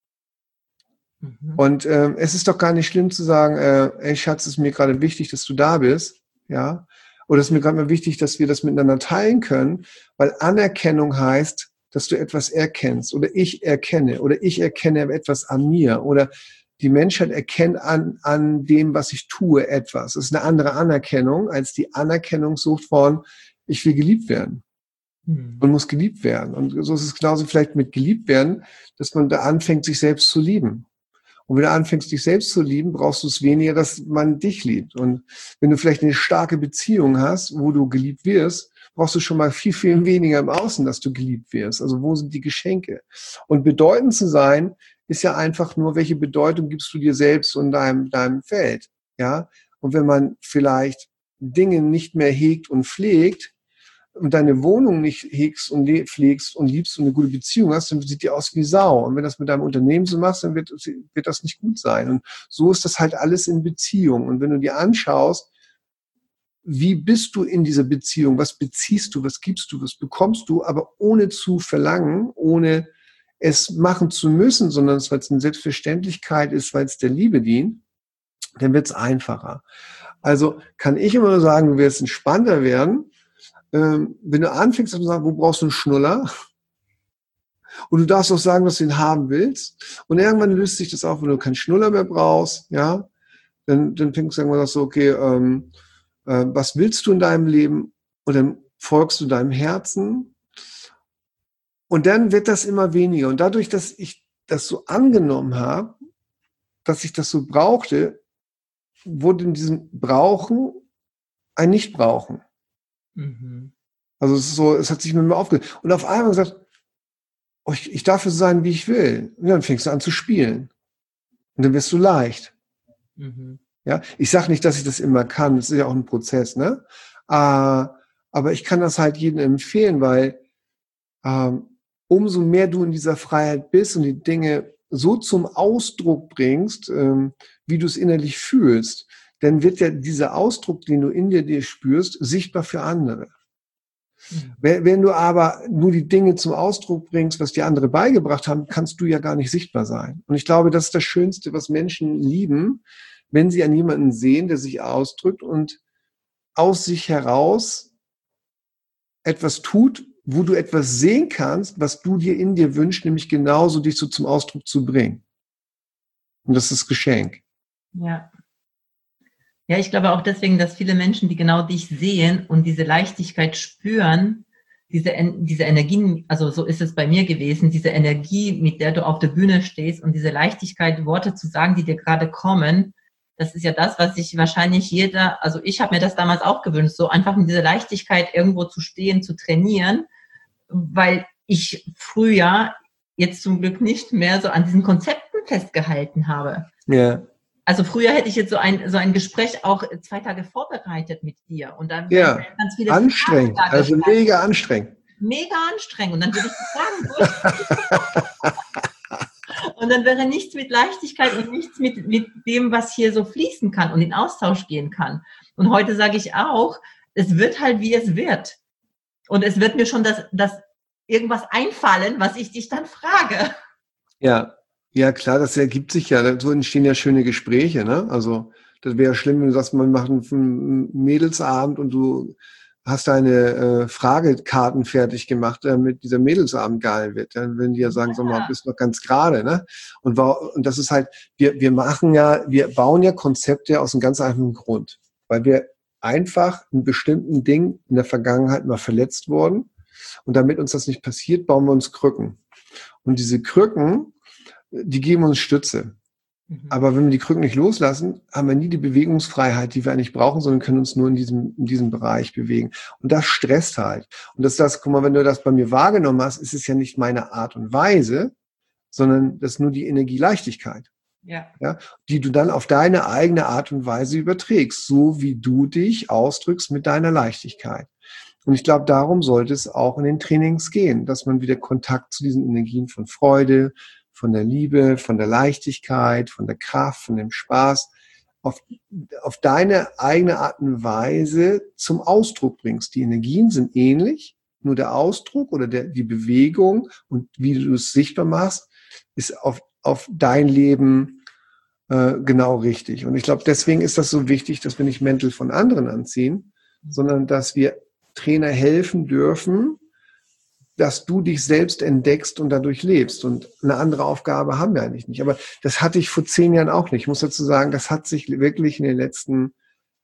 Mhm. Und es ist doch gar nicht schlimm zu sagen, ey Schatz, es ist mir gerade wichtig, dass du da bist. Ja, oder es ist mir gerade mal wichtig, dass wir das miteinander teilen können, weil Anerkennung heißt, dass du etwas erkennst oder ich erkenne etwas an mir oder die Menschheit erkennt an dem, was ich tue, etwas. Das ist eine andere Anerkennung als die Anerkennungssucht von, ich will geliebt werden und muss geliebt werden. Und so ist es genauso vielleicht mit geliebt werden, dass man da anfängt, sich selbst zu lieben. Und wenn du anfängst, dich selbst zu lieben, brauchst du es weniger, dass man dich liebt. Und wenn du vielleicht eine starke Beziehung hast, wo du geliebt wirst, brauchst du schon mal viel, viel weniger im Außen, dass du geliebt wirst. Also wo sind die Geschenke? Und bedeutend zu sein, ist ja einfach nur, welche Bedeutung gibst du dir selbst und deinem Feld. Ja? Und wenn man vielleicht Dinge nicht mehr hegt und pflegt und deine Wohnung nicht hegst und pflegst und liebst und eine gute Beziehung hast, dann sieht die aus wie Sau. Und wenn das mit deinem Unternehmen so machst, dann wird das nicht gut sein. Und so ist das halt alles in Beziehung. Und wenn du dir anschaust, wie bist du in dieser Beziehung, was beziehst du, was gibst du, was bekommst du, aber ohne zu verlangen, ohne es machen zu müssen, sondern weil es eine Selbstverständlichkeit ist, weil es der Liebe dient, dann wird es einfacher. Also kann ich immer nur sagen, du wirst entspannter werden, wenn du anfängst zu sagen, wo brauchst du einen Schnuller? Und du darfst auch sagen, dass du ihn haben willst. Und irgendwann löst sich das auf, wenn du keinen Schnuller mehr brauchst, ja, dann fängst du irgendwann so, okay, was willst du in deinem Leben? Und dann folgst du deinem Herzen. Und dann wird das immer weniger. Und dadurch, dass ich das so angenommen habe, dass ich das so brauchte, wurde in diesem Brauchen ein Nicht-Brauchen. Mhm. Also es ist so, es hat sich mit mir aufgelöst. Und auf einmal gesagt, oh, ich darf so sein, wie ich will. Und dann fängst du an zu spielen. Und dann wirst du leicht. Mhm. Ja, ich sage nicht, dass ich das immer kann. Das ist ja auch ein Prozess, ne? Aber ich kann das halt jedem empfehlen, weil umso mehr du in dieser Freiheit bist und die Dinge so zum Ausdruck bringst, wie du es innerlich fühlst, dann wird ja dieser Ausdruck, den du in dir spürst, sichtbar für andere. Mhm. Wenn du aber nur die Dinge zum Ausdruck bringst, was dir andere beigebracht haben, kannst du ja gar nicht sichtbar sein. Und ich glaube, das ist das Schönste, was Menschen lieben, wenn sie an jemanden sehen, der sich ausdrückt und aus sich heraus etwas tut, wo du etwas sehen kannst, was du dir in dir wünschst, nämlich genauso dich so zum Ausdruck zu bringen. Und das ist Geschenk. Ja. Ja, ich glaube auch deswegen, dass viele Menschen, die genau dich sehen und diese Leichtigkeit spüren, diese Energien, also so ist es bei mir gewesen, diese Energie, mit der du auf der Bühne stehst und diese Leichtigkeit, Worte zu sagen, die dir gerade kommen, das ist ja das, was sich wahrscheinlich jeder, also ich habe mir das damals auch gewünscht, so einfach mit dieser Leichtigkeit irgendwo zu stehen, zu trainieren, weil ich früher jetzt zum Glück nicht mehr so an diesen Konzepten festgehalten habe. Ja. Also früher hätte ich jetzt so ein Gespräch auch 2 Tage vorbereitet mit dir und dann ja, ganz viele anstrengend, also mega anstrengend. Mega anstrengend und dann würde ich die Fragen durch. Und dann wäre nichts mit Leichtigkeit und nichts mit dem, was hier so fließen kann und in Austausch gehen kann. Und heute sage ich auch, es wird halt, wie es wird. Und es wird mir schon das irgendwas einfallen, was ich dich dann frage. Ja, klar, das ergibt sich ja. So entstehen ja schöne Gespräche, ne? Also das wäre schlimm, wenn du sagst, man macht einen Mädelsabend und du hast deine Fragekarten fertig gemacht, damit dieser Mädelsabend geil wird. Dann würden die ja sagen, sag mal, bist noch ganz gerade, ne? Und das ist halt, wir bauen ja Konzepte aus einem ganz einfachen Grund, weil wir einfach in bestimmten Dingen in der Vergangenheit mal verletzt wurden und damit uns das nicht passiert, bauen wir uns Krücken. Und diese Krücken, die geben uns Stütze. Aber wenn wir die Krücken nicht loslassen, haben wir nie die Bewegungsfreiheit, die wir eigentlich brauchen, sondern können uns nur in diesem Bereich bewegen. Und das stresst halt. Und guck mal, wenn du das bei mir wahrgenommen hast, ist es ja nicht meine Art und Weise, sondern das ist nur die Energieleichtigkeit. Ja, die du dann auf deine eigene Art und Weise überträgst, so wie du dich ausdrückst mit deiner Leichtigkeit. Und ich glaube, darum sollte es auch in den Trainings gehen, dass man wieder Kontakt zu diesen Energien von Freude, von der Liebe, von der Leichtigkeit, von der Kraft, von dem Spaß auf deine eigene Art und Weise zum Ausdruck bringst. Die Energien sind ähnlich, nur der Ausdruck oder die Bewegung und wie du es sichtbar machst, ist auf dein Leben genau richtig. Und ich glaube, deswegen ist das so wichtig, dass wir nicht Mäntel von anderen anziehen, sondern dass wir Trainer helfen dürfen, dass du dich selbst entdeckst und dadurch lebst. Und eine andere Aufgabe haben wir eigentlich nicht. Aber das hatte ich vor 10 Jahren auch nicht. Ich muss dazu sagen, das hat sich wirklich in den letzten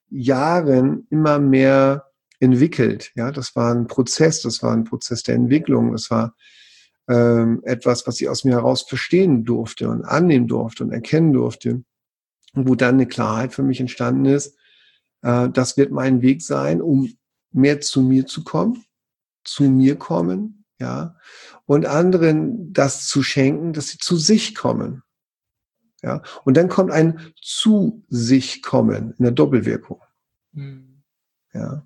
Jahren immer mehr entwickelt. Ja, das war ein Prozess der Entwicklung. Das war etwas, was ich aus mir heraus verstehen durfte und annehmen durfte und erkennen durfte. Und wo dann eine Klarheit für mich entstanden ist, das wird mein Weg sein, um mehr zu mir zu kommen, ja, und anderen das zu schenken, dass sie zu sich kommen, ja. Und dann kommt ein zu sich kommen in der Doppelwirkung, ja.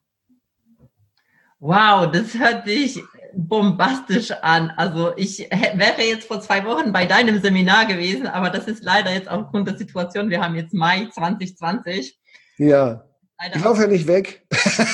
Wow, das hört sich bombastisch an. Also ich wäre jetzt vor 2 Wochen bei deinem Seminar gewesen, aber das ist leider jetzt aufgrund der Situation, wir haben jetzt Mai 2020. Ja, leider ich laufe ja nicht weg.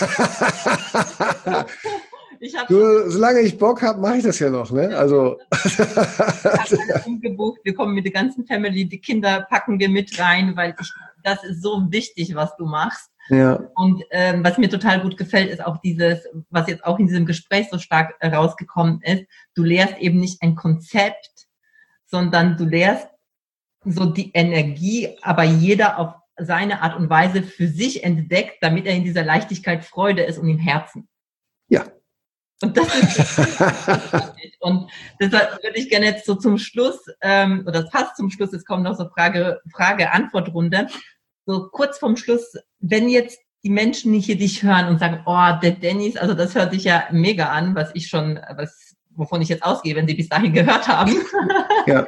Solange ich Bock habe, mache ich das ja noch, ne? Also. Ich habe umgebucht, wir kommen mit der ganzen Family, die Kinder packen wir mit rein, weil das ist so wichtig, was du machst. Ja. Und was mir total gut gefällt, ist auch dieses, was jetzt auch in diesem Gespräch so stark rausgekommen ist, du lehrst eben nicht ein Konzept, sondern du lehrst so die Energie, aber jeder auf seine Art und Weise für sich entdeckt, damit er in dieser Leichtigkeit Freude ist und im Herzen. Ja. Und das ist und deshalb würde ich gerne jetzt so zum Schluss, oder fast zum Schluss, es kommt noch so Frage-Antwort-Runde, so kurz vorm Schluss, wenn jetzt die Menschen hier dich hören und sagen, oh, der Dennis, also das hört sich ja mega an, wovon ich jetzt ausgehe, wenn sie bis dahin gehört haben. Ja.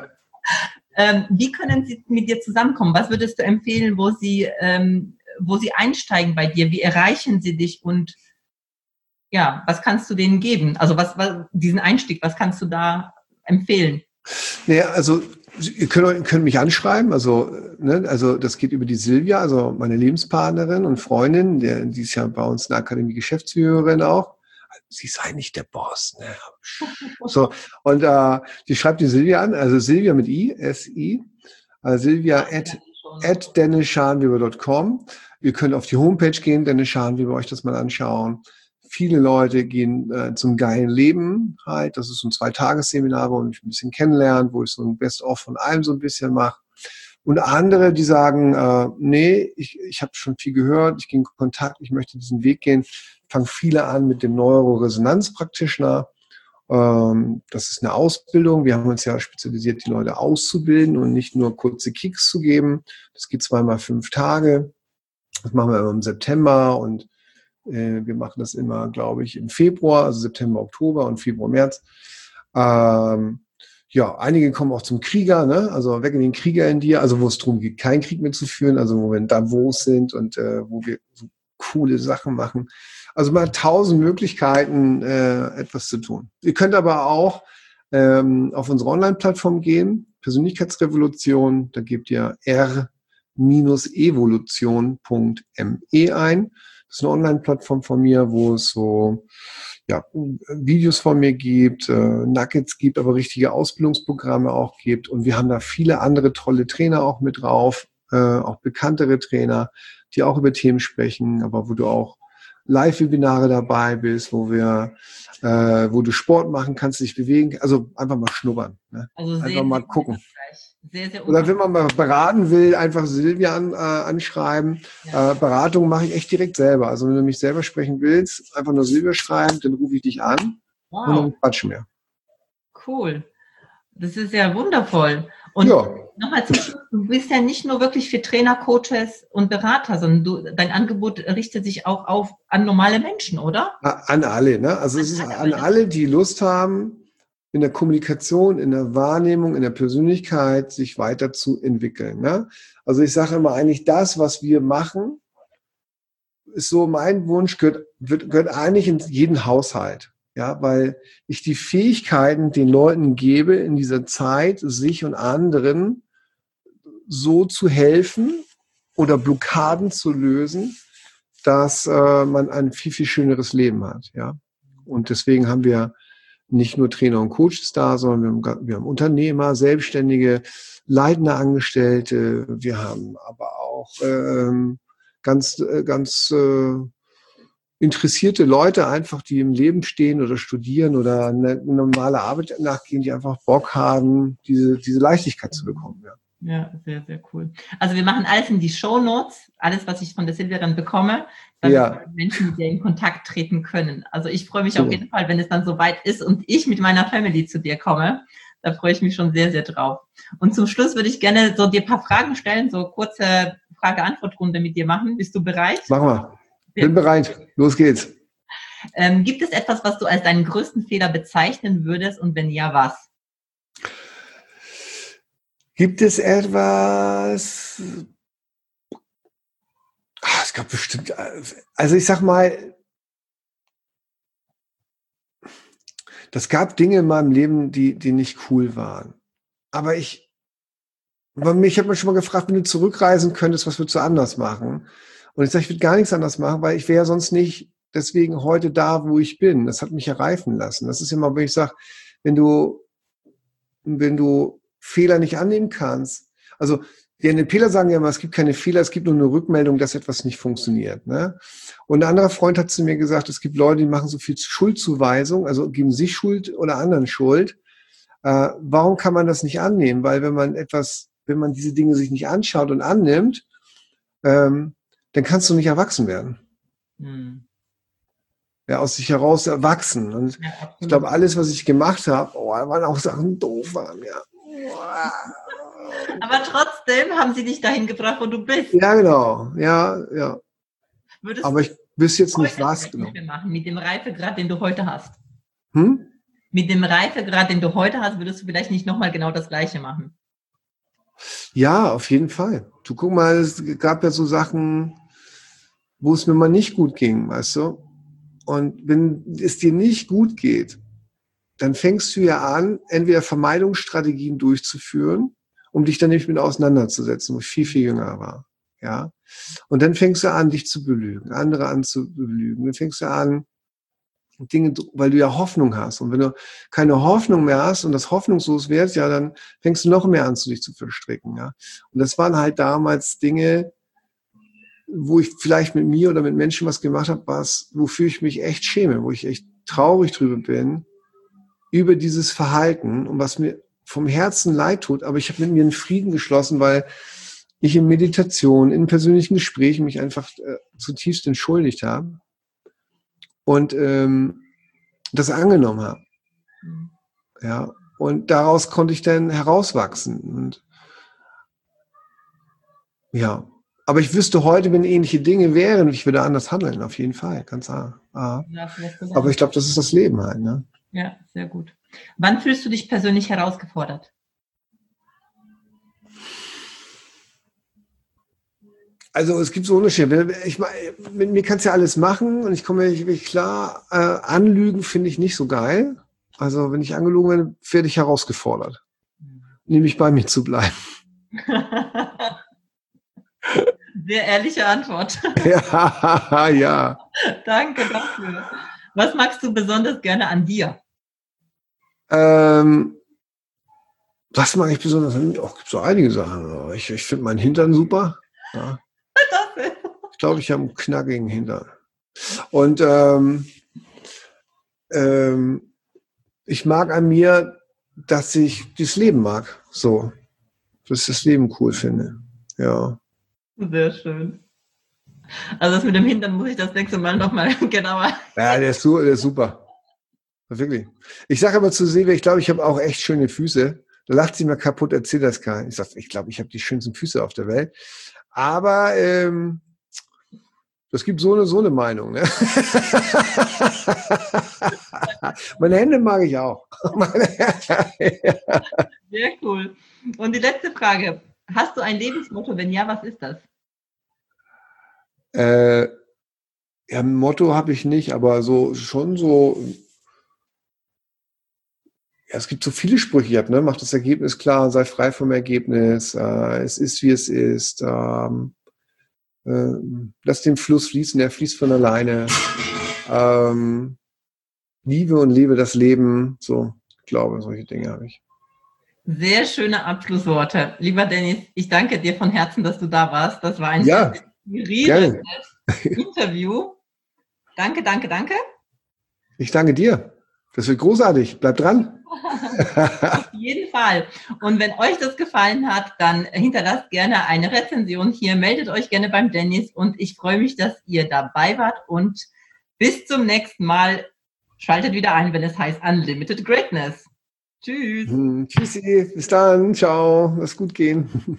Wie können sie mit dir zusammenkommen? Was würdest du empfehlen, wo sie einsteigen bei dir? Wie erreichen sie dich? Und ja, was kannst du denen geben? Also diesen Einstieg, was kannst du da empfehlen? Naja, also ihr könnt mich anschreiben, also das geht über die Silvia, also meine Lebenspartnerin und Freundin, die ist ja bei uns in der Akademie Geschäftsführerin auch. Sie sei nicht der Boss, ne? So, und die schreibt die Silvia an, also Silvia mit I, S-I, Silvia at dennisscharnweber.com. Ihr könnt auf die Homepage gehen, Dennis Scharnweber, euch das mal anschauen. Viele Leute gehen zum geilen Leben halt. Das ist so ein 2-Tages-Seminar, wo ich ein bisschen kennenlernen, wo ich so ein Best-of von allem so ein bisschen mache. Und andere, die sagen, nee, ich habe schon viel gehört, ich gehe in Kontakt, ich möchte diesen Weg gehen. Fangen viele an mit dem Neuroresonanz-Practitioner. Das ist eine Ausbildung. Wir haben uns ja spezialisiert, die Leute auszubilden und nicht nur kurze Kicks zu geben. Das geht 2x5 Tage. Das machen wir immer im September und wir machen das immer, glaube ich, im Februar, also September, Oktober und Februar, März. Ja, einige kommen auch zum Krieger, ne? Also weg in den Krieger in dir, also wo es darum geht, keinen Krieg mehr zu führen, also wo wir in Davos sind und wo wir so coole Sachen machen. Also mal 1000 Möglichkeiten, etwas zu tun. Ihr könnt aber auch auf unsere Online-Plattform gehen, Persönlichkeitsrevolution, da gebt ihr r-evolution.me ein. Das ist eine Online-Plattform von mir, wo es so Videos von mir gibt, Nuggets gibt, aber richtige Ausbildungsprogramme auch gibt. Und wir haben da viele andere tolle Trainer auch mit drauf, auch bekanntere Trainer, die auch über Themen sprechen, aber wo du auch Live-Webinare dabei bist, wo du Sport machen kannst, dich bewegen, also einfach mal schnuppern, ne? Also einfach mal gucken. Sehr Oder wenn man mal beraten will, einfach Silvia anschreiben. Ja. Beratung mache ich echt direkt selber. Also wenn du mich selber sprechen willst, einfach nur Silvia schreiben, dann rufe ich dich an und dann quatschen wir. Cool. Das ist ja wundervoll. Und nochmal zum Schluss, du bist ja nicht nur wirklich für Trainer, Coaches und Berater, sondern dein Angebot richtet sich auch an normale Menschen, oder? An alle, ne? Also es ist an alle, die Lust haben, in der Kommunikation, in der Wahrnehmung, in der Persönlichkeit sich weiterzuentwickeln. Ne? Also ich sage immer eigentlich, das, was wir machen, ist so mein Wunsch, gehört eigentlich in jeden Haushalt. Ja, weil ich die Fähigkeiten den Leuten gebe, in dieser Zeit sich und anderen so zu helfen oder Blockaden zu lösen, dass man ein viel, viel schöneres Leben hat. Ja? Und deswegen haben wir nicht nur Trainer und Coaches da, sondern wir haben Unternehmer, Selbstständige, leitende Angestellte. Wir haben aber auch ganz interessierte Leute einfach, die im Leben stehen oder studieren oder eine normale Arbeit nachgehen, die einfach Bock haben, diese Leichtigkeit zu bekommen. Ja. Ja, sehr, sehr cool. Also wir machen alles in die Shownotes, alles, was ich von der Silvia dann bekomme, damit Ja, Menschen mit dir in Kontakt treten können. Also ich freue mich auf super. jeden Fall, wenn es dann soweit ist und ich mit meiner Family zu dir komme. Da freue ich mich schon sehr, sehr drauf. Und zum Schluss würde ich gerne so dir ein paar Fragen stellen, so kurze Frage-Antwort-Runde mit dir machen. Bist du bereit? Machen wir. Bin bereit. Los geht's. Gibt es etwas, was du als deinen größten Fehler bezeichnen würdest und wenn ja, was? Gibt es etwas? Es gab bestimmt, also ich sag mal, das gab Dinge in meinem Leben, die nicht cool waren. Aber ich habe mich schon mal gefragt, wenn du zurückreisen könntest, was würdest du anders machen? Und ich sage, ich würde gar nichts anders machen, weil ich wäre sonst nicht deswegen heute da, wo ich bin. Das hat mich ja reifen lassen. Das ist immer, wenn ich sage, wenn du Fehler nicht annehmen kannst, also die NLPler sagen ja immer, es gibt keine Fehler, es gibt nur eine Rückmeldung, dass etwas nicht funktioniert. Ne? Und ein anderer Freund hat zu mir gesagt, es gibt Leute, die machen so viel Schuldzuweisung, also geben sich Schuld oder anderen Schuld. Warum kann man das nicht annehmen? Weil wenn man diese Dinge sich nicht anschaut und annimmt, dann kannst du nicht erwachsen werden. Hm. Ja, aus sich heraus erwachsen. Und Ja, ich glaube, alles, was ich gemacht habe, waren auch Sachen doof waren, ja. Aber trotzdem haben sie dich dahin gebracht, wo du bist. Ja, genau. Ja. Würdest Aber ich wüsste jetzt nicht, heute was vielleicht genau. nicht mehr machen, mit dem Reifegrad, den du heute hast? Hm? Mit dem Reifegrad, den du heute hast, würdest du vielleicht nicht nochmal genau das Gleiche machen? Ja, auf jeden Fall. Du guck mal, es gab ja so Sachen, wo es mir mal nicht gut ging, weißt du? Und wenn es dir nicht gut geht, dann fängst du ja an, entweder Vermeidungsstrategien durchzuführen, um dich dann nicht mit auseinanderzusetzen, wo ich viel, viel jünger war. Ja. Und dann fängst du an, dich zu belügen, andere an zu belügen. Dann fängst du an, Dinge, weil du ja Hoffnung hast. Und wenn du keine Hoffnung mehr hast und das hoffnungslos wird, ja, dann fängst du noch mehr an, dich zu verstricken. Ja. Und das waren halt damals Dinge, wo ich vielleicht mit mir oder mit Menschen was gemacht habe, wofür ich mich echt schäme, wo ich echt traurig drüber bin, über dieses Verhalten und was mir vom Herzen leid tut. Aber ich habe mit mir einen Frieden geschlossen, weil ich in Meditation, in persönlichen Gesprächen mich einfach zutiefst entschuldigt habe und das angenommen habe. Ja, und daraus konnte ich dann herauswachsen. Und ja, aber ich wüsste heute, wenn ähnliche Dinge wären, ich würde anders handeln, auf jeden Fall, ganz klar. Aber ich glaube, das ist das Leben halt. Ne? Ja, sehr gut. Wann fühlst du dich persönlich herausgefordert? Also es gibt so Unterschiede. Ich meine, mit mir kannst du ja alles machen und ich komme ja wirklich klar. Anlügen finde ich nicht so geil. Also wenn ich angelogen werde, werde ich herausgefordert, nämlich bei mir zu bleiben. Sehr ehrliche Antwort. Ja. Danke dafür. Was magst du besonders gerne an dir? Was mag ich besonders an mir? Gibt so einige Sachen. Ich finde meinen Hintern super. Ja. Ich glaube, ich habe einen knackigen Hintern. Und ich mag an mir, dass ich das Leben mag. So. Dass ich das Leben cool finde. Ja. Sehr schön. Also das mit dem Hintern muss ich das nächste Mal nochmal genauer. Ja, der ist super. Wirklich. Ich sage aber zu Silvia, ich glaube, ich habe auch echt schöne Füße. Da lacht sie mir kaputt, erzählt das keiner. Ich sage, ich glaube, ich habe die schönsten Füße auf der Welt. Aber das gibt so eine Meinung. Ne? Meine Hände mag ich auch. Sehr cool. Und die letzte Frage. Hast du ein Lebensmotto? Wenn ja, was ist das? Ja, ein Motto habe ich nicht, aber schon so. Ja, es gibt so viele Sprüche, ne? Mach das Ergebnis klar, sei frei vom Ergebnis, es ist, wie es ist, lass den Fluss fließen, der fließt von alleine, liebe und lebe das Leben, so, ich glaube, solche Dinge habe ich. Sehr schöne Abschlussworte. Lieber Dennis, ich danke dir von Herzen, dass du da warst. Das war ein Ja, inspirierendes Interview. Danke. Ich danke dir. Das wird großartig. Bleibt dran. Auf jeden Fall. Und wenn euch das gefallen hat, dann hinterlasst gerne eine Rezension hier. Meldet euch gerne beim Dennis. Und ich freue mich, dass ihr dabei wart. Und bis zum nächsten Mal. Schaltet wieder ein, wenn es heißt Unlimited Greatness. Tschüss. Tschüssi. Bis dann. Ciao. Lass gut gehen.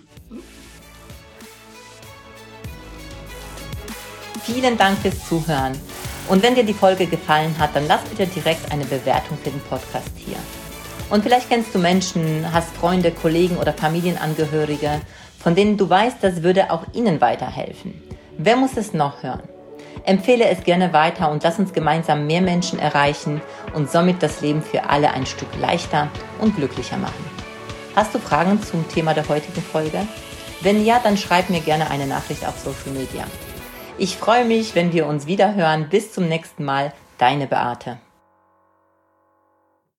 Vielen Dank fürs Zuhören. Und wenn dir die Folge gefallen hat, dann lass bitte direkt eine Bewertung für den Podcast hier. Und vielleicht kennst du Menschen, hast Freunde, Kollegen oder Familienangehörige, von denen du weißt, das würde auch ihnen weiterhelfen. Wer muss es noch hören? Empfehle es gerne weiter und lass uns gemeinsam mehr Menschen erreichen und somit das Leben für alle ein Stück leichter und glücklicher machen. Hast du Fragen zum Thema der heutigen Folge? Wenn ja, dann schreib mir gerne eine Nachricht auf Social Media. Ich freue mich, wenn wir uns wieder hören. Bis zum nächsten Mal, deine Beate.